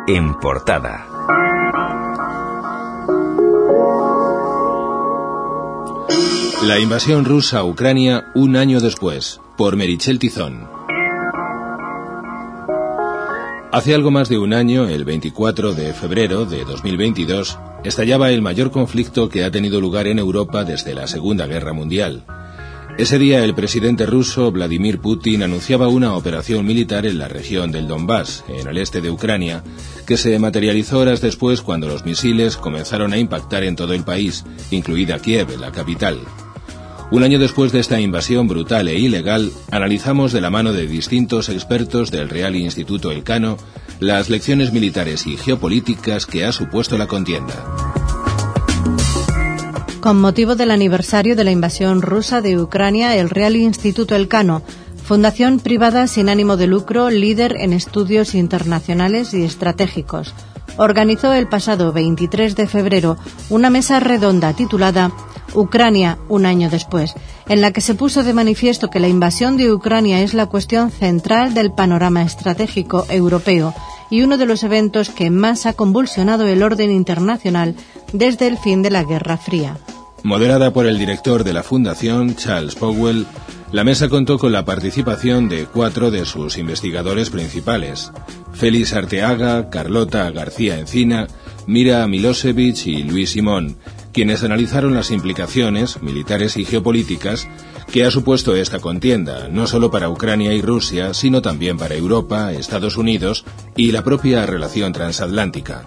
en portada. La invasión rusa a Ucrania un año después, por Meritxell Tizón. Hace algo más de un año, el 24 de febrero de 2022, estallaba el mayor conflicto que ha tenido lugar en Europa desde la Segunda Guerra Mundial. Ese día el presidente ruso Vladimir Putin anunciaba una operación militar en la región del Donbass, en el este de Ucrania, que se materializó horas después cuando los misiles comenzaron a impactar en todo el país, incluida Kiev, la capital. Un año después de esta invasión brutal e ilegal, analizamos de la mano de distintos expertos del Real Instituto Elcano las lecciones militares y geopolíticas que ha supuesto la contienda. Con motivo del aniversario de la invasión rusa de Ucrania, el Real Instituto Elcano, fundación privada sin ánimo de lucro, líder en estudios internacionales y estratégicos, organizó el pasado 23 de febrero una mesa redonda titulada Ucrania, un año después, en la que se puso de manifiesto que la invasión de Ucrania es la cuestión central del panorama estratégico europeo y uno de los eventos que más ha convulsionado el orden internacional desde el fin de la Guerra Fría. Moderada por el director de la Fundación, Charles Powell, la mesa contó con la participación de 4 de sus investigadores principales: Félix Arteaga, Carlota García Encina, Mira Milosevic y Luis Simón, quienes analizaron las implicaciones militares y geopolíticas que ha supuesto esta contienda, no solo para Ucrania y Rusia, sino también para Europa, Estados Unidos y la propia relación transatlántica.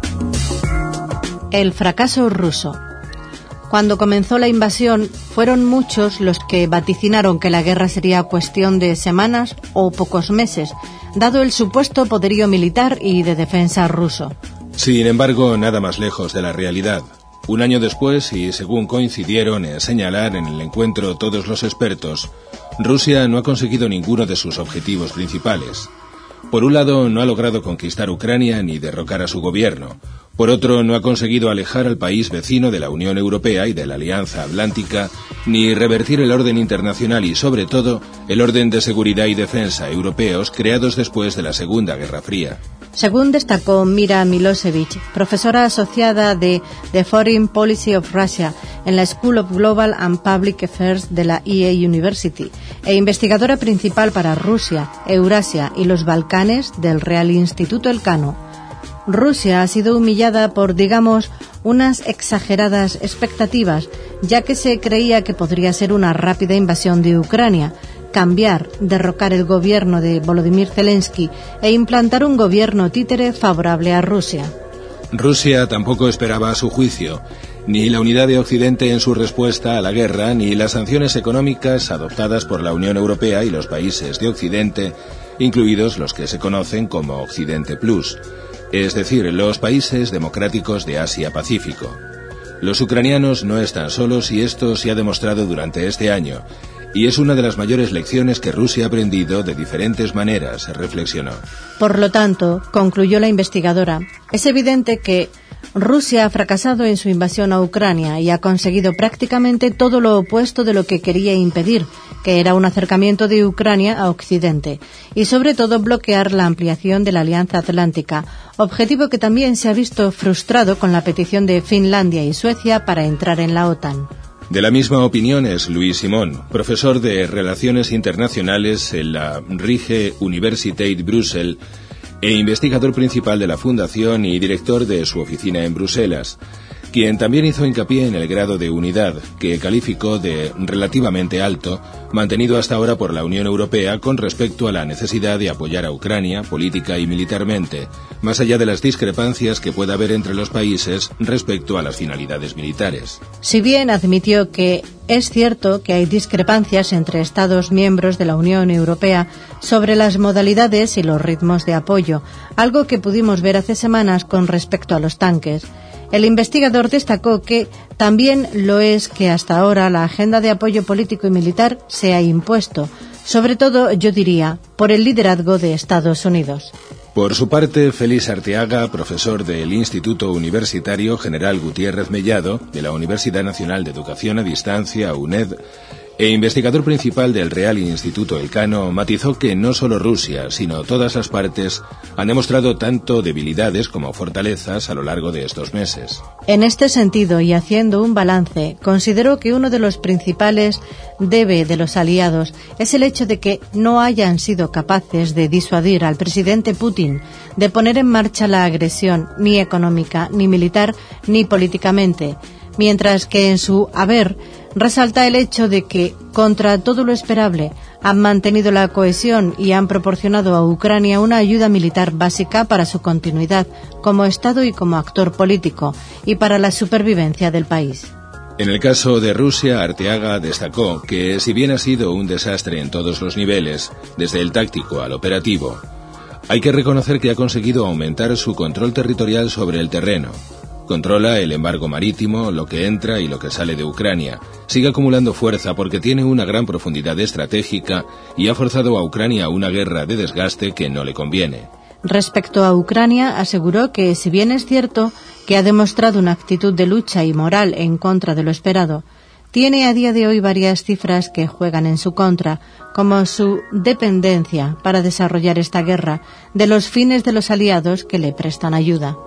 El fracaso ruso. Cuando comenzó la invasión, fueron muchos los que vaticinaron que la guerra sería cuestión de semanas o pocos meses, dado el supuesto poderío militar y de defensa ruso. Sin embargo, nada más lejos de la realidad. Un año después, y según coincidieron en señalar en el encuentro todos los expertos, Rusia no ha conseguido ninguno de sus objetivos principales. Por un lado, no ha logrado conquistar Ucrania ni derrocar a su gobierno. Por otro, no ha conseguido alejar al país vecino de la Unión Europea y de la Alianza Atlántica, ni revertir el orden internacional y, sobre todo, el orden de seguridad y defensa europeos creados después de la Segunda Guerra Fría. Según destacó Mira Milosevic, profesora asociada de The Foreign Policy of Russia en la School of Global and Public Affairs de la EA University e investigadora principal para Rusia, Eurasia y los Balcanes del Real Instituto Elcano, Rusia ha sido humillada por, digamos, unas exageradas expectativas, ya que se creía que podría ser una rápida invasión de Ucrania, cambiar, derrocar el gobierno de Volodymyr Zelensky e implantar un gobierno títere favorable a Rusia. Rusia tampoco esperaba, a su juicio, ni la unidad de Occidente en su respuesta a la guerra, ni las sanciones económicas adoptadas por la Unión Europea y los países de Occidente, incluidos los que se conocen como Occidente Plus, es decir, los países democráticos de Asia-Pacífico. Los ucranianos no están solos y esto se ha demostrado durante este año, y es una de las mayores lecciones que Rusia ha aprendido de diferentes maneras, reflexionó. Por lo tanto, concluyó la investigadora, es evidente que Rusia ha fracasado en su invasión a Ucrania y ha conseguido prácticamente todo lo opuesto de lo que quería impedir, que era un acercamiento de Ucrania a Occidente, y sobre todo bloquear la ampliación de la Alianza Atlántica, objetivo que también se ha visto frustrado con la petición de Finlandia y Suecia para entrar en la OTAN. De la misma opinión es Luis Simón, profesor de Relaciones Internacionales en la Rige Universiteit Brussel e investigador principal de la Fundación y director de su oficina en Bruselas, quien también hizo hincapié en el grado de unidad, que calificó de relativamente alto, mantenido hasta ahora por la Unión Europea con respecto a la necesidad de apoyar a Ucrania política y militarmente, más allá de las discrepancias que pueda haber entre los países respecto a las finalidades militares. Si bien admitió que es cierto que hay discrepancias entre Estados miembros de la Unión Europea sobre las modalidades y los ritmos de apoyo, algo que pudimos ver hace semanas con respecto a los tanques, el investigador destacó que también lo es que hasta ahora la agenda de apoyo político y militar se ha impuesto, sobre todo, yo diría, por el liderazgo de Estados Unidos. Por su parte, Félix Arteaga, profesor del Instituto Universitario General Gutiérrez Mellado de la Universidad Nacional de Educación a Distancia, UNED, El investigador principal del Real Instituto Elcano matizó que no solo Rusia, sino todas las partes han demostrado tanto debilidades como fortalezas a lo largo de estos meses. En este sentido, y haciendo un balance, consideró que uno de los principales debe de los aliados es el hecho de que no hayan sido capaces de disuadir al presidente Putin de poner en marcha la agresión ni económica, ni militar, ni políticamente, mientras que en su haber resalta el hecho de que, contra todo lo esperable, han mantenido la cohesión y han proporcionado a Ucrania una ayuda militar básica para su continuidad como Estado y como actor político, y para la supervivencia del país. En el caso de Rusia, Arteaga destacó que, si bien ha sido un desastre en todos los niveles, desde el táctico al operativo, hay que reconocer que ha conseguido aumentar su control territorial sobre el terreno. Controla el embargo marítimo, lo que entra y lo que sale de Ucrania. Sigue acumulando fuerza porque tiene una gran profundidad estratégica y ha forzado a Ucrania a una guerra de desgaste que no le conviene. Respecto a Ucrania, aseguró que, si bien es cierto que ha demostrado una actitud de lucha y moral en contra de lo esperado, tiene a día de hoy varias cifras que juegan en su contra, como su dependencia para desarrollar esta guerra de los fines de los aliados que le prestan ayuda.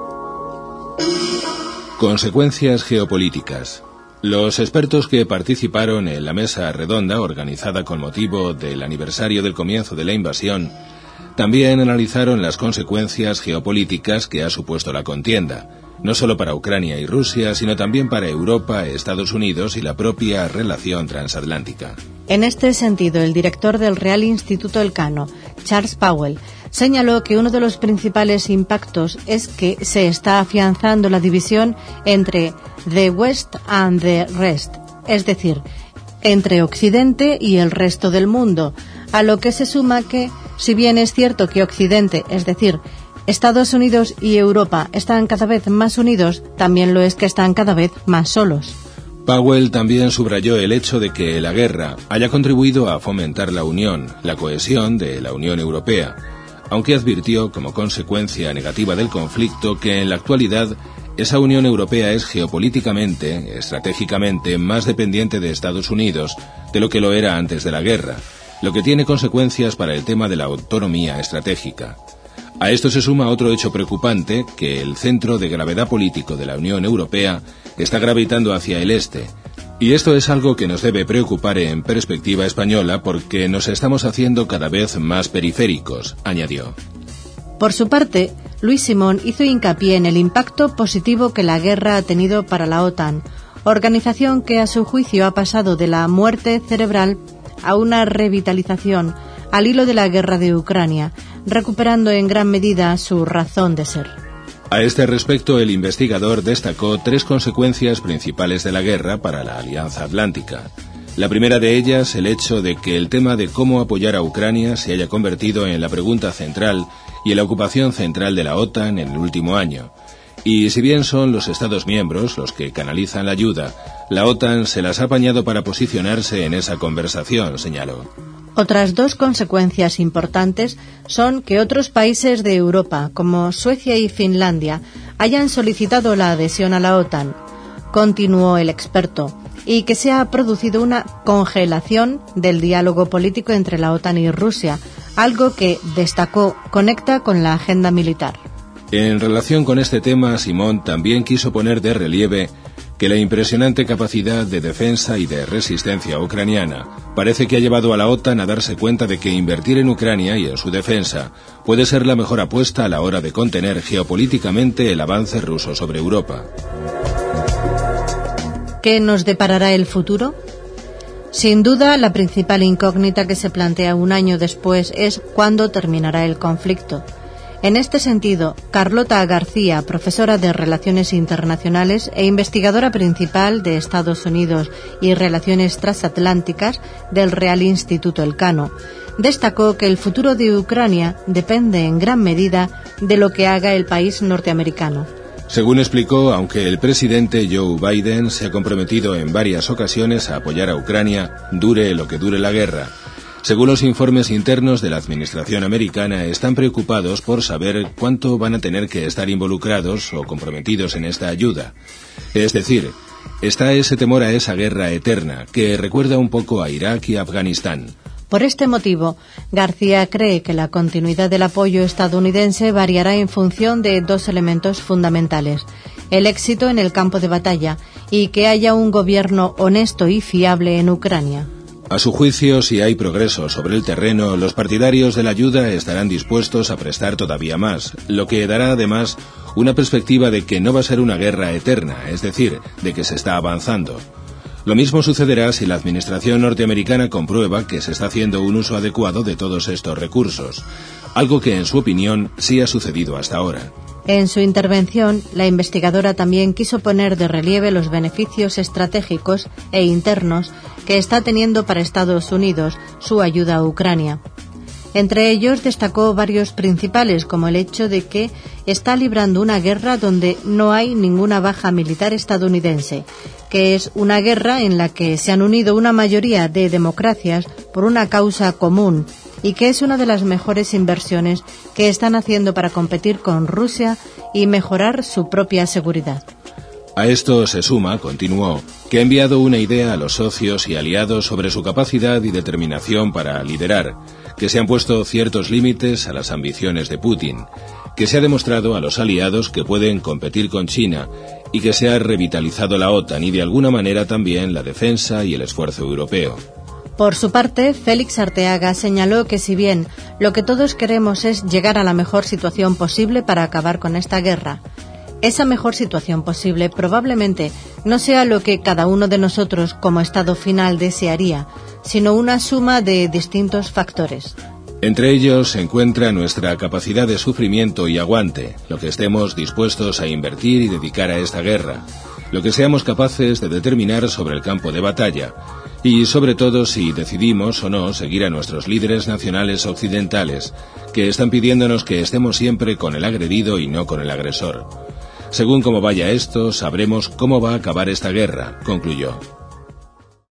Consecuencias geopolíticas. Los expertos que participaron en la mesa redonda organizada con motivo del aniversario del comienzo de la invasión también analizaron las consecuencias geopolíticas que ha supuesto la contienda, no solo para Ucrania y Rusia, sino también para Europa, Estados Unidos y la propia relación transatlántica. En este sentido, el director del Real Instituto Elcano, Charles Powell, señaló que uno de los principales impactos es que se está afianzando la división entre the West and the rest, es decir, entre Occidente y el resto del mundo, a lo que se suma que, si bien es cierto que Occidente, es decir, Estados Unidos y Europa están cada vez más unidos, también lo es que están cada vez más solos. Powell también subrayó el hecho de que la guerra haya contribuido a fomentar la unión, la cohesión de la Unión Europea, aunque advirtió como consecuencia negativa del conflicto que en la actualidad esa Unión Europea es geopolíticamente, estratégicamente más dependiente de Estados Unidos de lo que lo era antes de la guerra, lo que tiene consecuencias para el tema de la autonomía estratégica. A esto se suma otro hecho preocupante, que el centro de gravedad político de la Unión Europea está gravitando hacia el este, y esto es algo que nos debe preocupar en perspectiva española porque nos estamos haciendo cada vez más periféricos, añadió. Por su parte, Luis Simón hizo hincapié en el impacto positivo que la guerra ha tenido para la OTAN, organización que a su juicio ha pasado de la muerte cerebral a una revitalización al hilo de la guerra de Ucrania, recuperando en gran medida su razón de ser. A este respecto, el investigador destacó 3 consecuencias principales de la guerra para la Alianza Atlántica. La primera de ellas, el hecho de que el tema de cómo apoyar a Ucrania se haya convertido en la pregunta central y en la ocupación central de la OTAN en el último año. Y si bien son los Estados miembros los que canalizan la ayuda, la OTAN se las ha apañado para posicionarse en esa conversación, señaló. Otras 2 consecuencias importantes son que otros países de Europa, como Suecia y Finlandia, hayan solicitado la adhesión a la OTAN, continuó el experto, y que se ha producido una congelación del diálogo político entre la OTAN y Rusia, algo que, destacó, conecta con la agenda militar. En relación con este tema, Simón también quiso poner de relieve que la impresionante capacidad de defensa y de resistencia ucraniana parece que ha llevado a la OTAN a darse cuenta de que invertir en Ucrania y en su defensa puede ser la mejor apuesta a la hora de contener geopolíticamente el avance ruso sobre Europa. ¿Qué nos deparará el futuro? Sin duda, la principal incógnita que se plantea un año después es cuándo terminará el conflicto. En este sentido, Carlota García, profesora de Relaciones Internacionales e investigadora principal de Estados Unidos y Relaciones Transatlánticas del Real Instituto Elcano, destacó que el futuro de Ucrania depende en gran medida de lo que haga el país norteamericano. Según explicó, aunque el presidente Joe Biden se ha comprometido en varias ocasiones a apoyar a Ucrania, dure lo que dure la guerra, según los informes internos de la administración americana, están preocupados por saber cuánto van a tener que estar involucrados o comprometidos en esta ayuda. Es decir, Está ese temor a esa guerra eterna, que recuerda un poco a Irak y Afganistán. Por este motivo, García cree que la continuidad del apoyo estadounidense variará en función de dos elementos fundamentales: el éxito en el campo de batalla y que haya un gobierno honesto y fiable en Ucrania. A su juicio, si hay progreso sobre el terreno, los partidarios de la ayuda estarán dispuestos a prestar todavía más, lo que dará además una perspectiva de que no va a ser una guerra eterna, es decir, de que se está avanzando. Lo mismo sucederá si la administración norteamericana comprueba que se está haciendo un uso adecuado de todos estos recursos, algo que en su opinión sí ha sucedido hasta ahora. En su intervención, la investigadora también quiso poner de relieve los beneficios estratégicos e internos que está teniendo para Estados Unidos su ayuda a Ucrania. Entre ellos destacó varios principales, como el hecho de que está librando una guerra donde no hay ninguna baja militar estadounidense, que es una guerra en la que se han unido una mayoría de democracias por una causa común y que es una de las mejores inversiones que están haciendo para competir con Rusia y mejorar su propia seguridad. A esto se suma, continuó, que ha enviado una idea a los socios y aliados sobre su capacidad y determinación para liderar, que se han puesto ciertos límites a las ambiciones de Putin, que se ha demostrado a los aliados que pueden competir con China y que se ha revitalizado la OTAN y de alguna manera también la defensa y el esfuerzo europeo. Por su parte, Félix Arteaga señaló que si bien lo que todos queremos es llegar a la mejor situación posible para acabar con esta guerra, esa mejor situación posible probablemente no sea lo que cada uno de nosotros como estado final desearía, sino una suma de distintos factores. Entre ellos se encuentra nuestra capacidad de sufrimiento y aguante, lo que estemos dispuestos a invertir y dedicar a esta guerra, lo que seamos capaces de determinar sobre el campo de batalla, y sobre todo si decidimos o no seguir a nuestros líderes nacionales occidentales, que están pidiéndonos que estemos siempre con el agredido y no con el agresor. Según cómo vaya esto, sabremos cómo va a acabar esta guerra, concluyó.